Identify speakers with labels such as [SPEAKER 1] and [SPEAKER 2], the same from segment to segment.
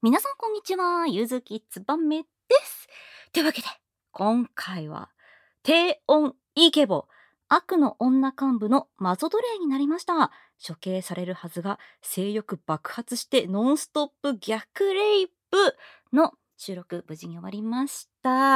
[SPEAKER 1] 皆さんこんにちは、ゆずきつばめです。というわけで、今回は、低音イケボ、悪の女幹部のマゾ奴隷になりました。処刑されるはずが、性欲爆発してノンストップ逆レイプの収録無事に終わりました。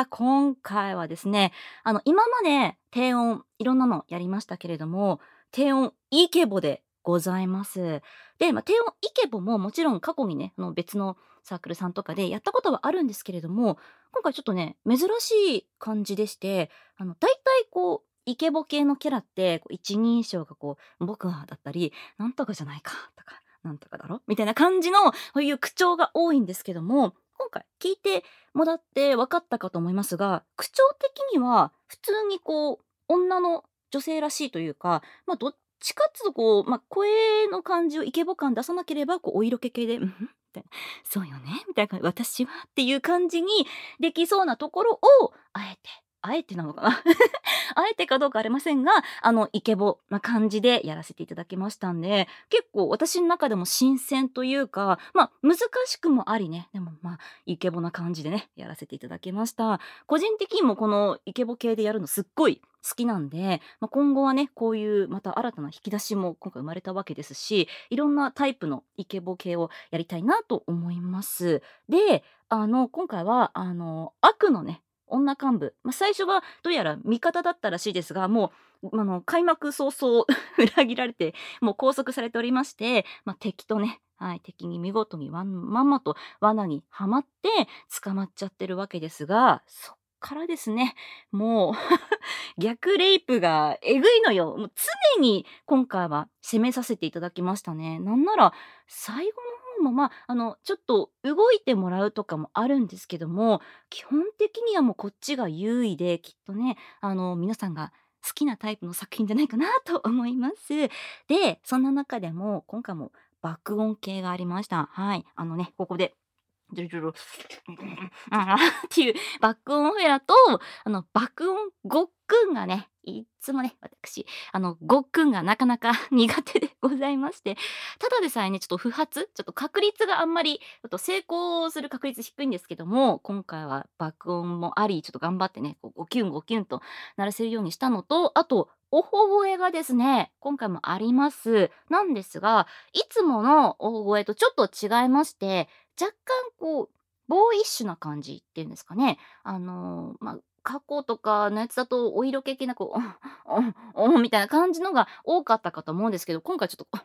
[SPEAKER 1] 今回はですね、今まで低音いろんなのやりましたけれども、低音イケボでございます。で、低音イケボももちろん過去にね、別のサークルさんとかでやったことはあるんですけれども、今回ちょっとね、珍しい感じでして、大体こう、イケボ系のキャラって、一人称が僕はだったり、なんとかじゃないかとか、なんとかだろみたいな感じの、そういう口調が多いんですけども、今回聞いてもらって分かったかと思いますが、口調的には普通に女の女性らしいというか、どっちかっつうと声の感じをイケボ感出さなければ、お色気系で、みたいな、そうよねみたいな感じ、私はっていう感じにできそうなところを、あえてなのかなあえてかどうかありませんが、イケボな感じでやらせていただきましたんで、結構私の中でも新鮮というか、難しくもありね、でもイケボな感じでね、やらせていただきました。個人的にもこのイケボ系でやるのすっごい好きなんで、今後はね、こういうまた新たな引き出しも今回生まれたわけですし、いろんなタイプのイケボ系をやりたいなと思います。で、今回は、悪のね、女幹部、最初はどうやら味方だったらしいですが、もう、開幕早々裏切られて、もう拘束されておりまして、敵とね、はい、敵に見事にまんまと罠にはまって捕まっちゃってるわけですが、そっからですね、もう逆レイプがえぐいのよ。もう常に今回は攻めさせていただきましたね。なんなら最後の方もちょっと動いてもらうとかもあるんですけども、基本的にはもうこっちが優位で、きっとね、皆さんが好きなタイプの作品じゃないかなと思います。で、そんな中でも今回も爆音系がありました。はい。ここでジュルジュル、っていう爆音フェラと、爆音ごっくんがね、いっつもね、私、ごっくんがなかなか苦手でございまして、ただでさえね、ちょっと不発、ちょっと確率があんまり、ちょっと成功する確率低いんですけども、今回は爆音もあり、ちょっと頑張ってね、ゴキュンゴキュンと鳴らせるようにしたのと、あと、おほ声がですね、今回もあります。なんですが、いつものおほ声とちょっと違いまして、若干ボーイッシュな感じっていうんですかね。過去とかのやつだと、お色気系なみたいな感じのが多かったかと思うんですけど、今回ちょっと、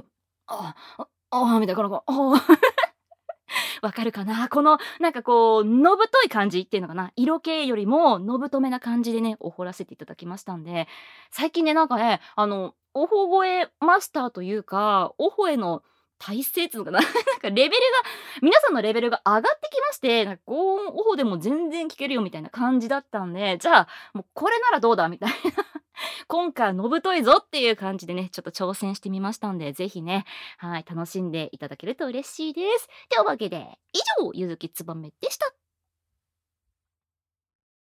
[SPEAKER 1] みたいな、わかるかな？この、のぶとい感じっていうのかな、色気よりものぶとめな感じでね、おほらせていただきましたんで、最近ね、おほ声マスターというか、おほへの耐性っつうのかな、レベルが皆さんのレベルが上がってきまして、高音オフでも全然聞けるよみたいな感じだったんで、じゃあ、もうこれならどうだみたいな。今回はのぶといぞっていう感じでね、ちょっと挑戦してみましたんで、ぜひね、はい、楽しんでいただけると嬉しいです。というわけで、以上、ゆずきつばめでした。